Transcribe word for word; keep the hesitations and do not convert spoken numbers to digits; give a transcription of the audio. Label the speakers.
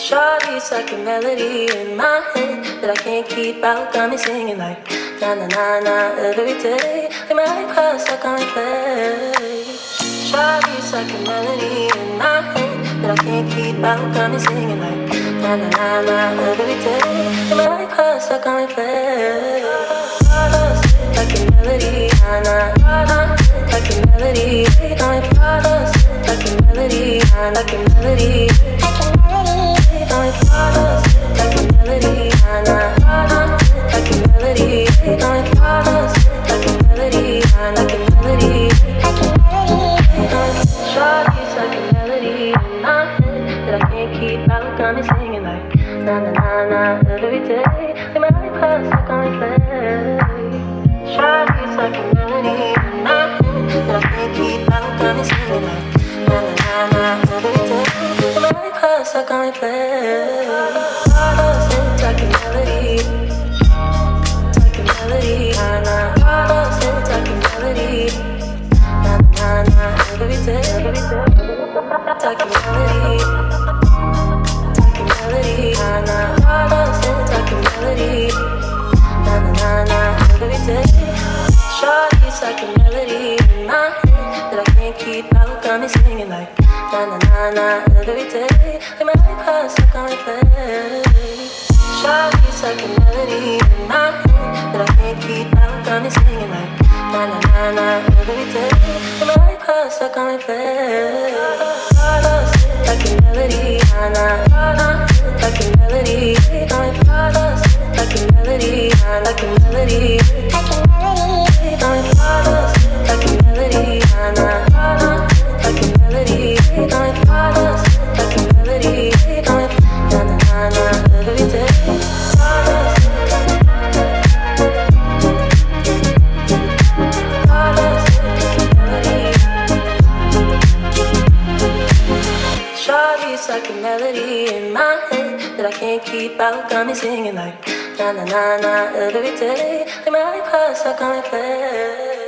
Speaker 1: Shawty's like a melody in my head that I can't keep out. Got me singing like na na na na every day. Like my iPod stuck on play. Shawty's like a melody in my head that I can't keep out. Got me singing like na na na na every day. Like my iPod stuck on play. Shawty's like a melody, na na na, like a melody. My iPod like a melody, like a melody. Like a melody, na na na, like a melody, like a melody, like a melody. Shawty's like a melody in my head that I can't keep out. Got me singing like na na na na every day. Like my iPod stuck on play. Shawty's like a melody in my head that I can't keep out. Got me singing like na na na na every day. Like my iPod stuck on play. Like a melody, like a melody, na na na, like a melody, na na na, every day, every day. Like a melody, like a melody, na na na, like a melody, na na na, every day. Shawty's like a melody in my head that I can't keep out. Got me singing like na na na na, every day. Like my iPod stuck on play. Shawty's like a melody in my head that I can't keep out. Got me singing like na na na na every day. And my iPod stuck on play. Shawty's like a melody, na na na, like a melody. My iPod like a melody, like a melody. My iPod like a melody, na na na, like a melody. My iPod like a melody, na na na every day. Shawty's like a melody in my head that I can't keep out. Got me singing like na na na na every day. Like my iPod stuck on play.